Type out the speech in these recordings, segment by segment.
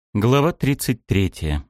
Глава 33.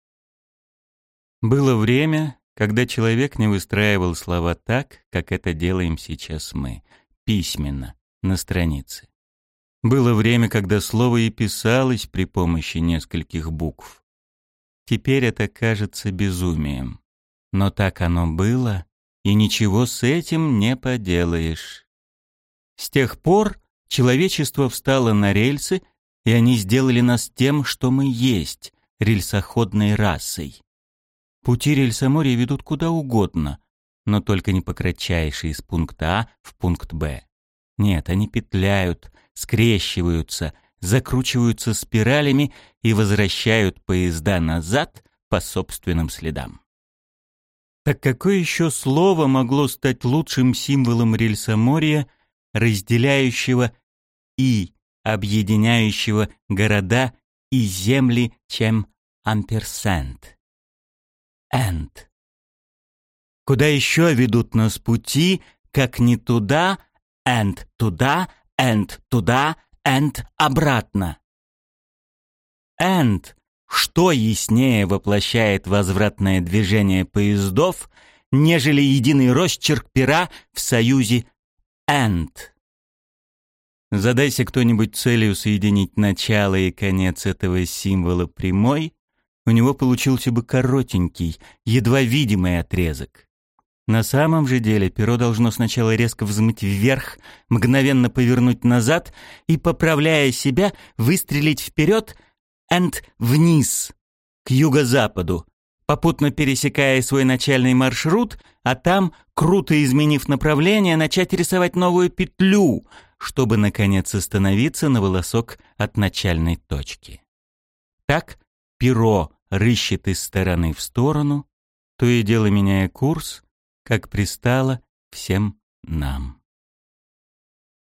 Было время, когда человек не выстраивал слова так, как это делаем сейчас мы, письменно, на странице. Было время, когда слово и писалось при помощи нескольких букв. Теперь это кажется безумием. Но так оно было, и ничего с этим не поделаешь. С тех пор человечество встало на рельсы, и они сделали нас тем, что мы есть, рельсоходной расой. Пути рельсоморья ведут куда угодно, но только не по кратчайшей из пункта А в пункт Б. Нет, они петляют, скрещиваются, закручиваются спиралями и возвращают поезда назад по собственным следам. Так какое еще слово могло стать лучшим символом рельсоморья, разделяющего и объединяющего города и земли, чем амперсент? Энд. Куда еще ведут нас пути, как не туда, энд туда, энд туда, энд обратно? Энд. Что яснее воплощает возвратное движение поездов, нежели единый росчерк пера в союзе энд? Задайся кто-нибудь целью соединить начало и конец этого символа прямой, у него получился бы коротенький, едва видимый отрезок. На самом же деле перо должно сначала резко взмыть вверх, мгновенно повернуть назад и, поправляя себя, выстрелить вперед энд вниз, к юго-западу, попутно пересекая свой начальный маршрут, а там, круто изменив направление, начать рисовать новую петлю, чтобы, наконец, остановиться на волосок от начальной точки. Так перо рыщет из стороны в сторону, то и дело меняя курс, как пристало всем нам.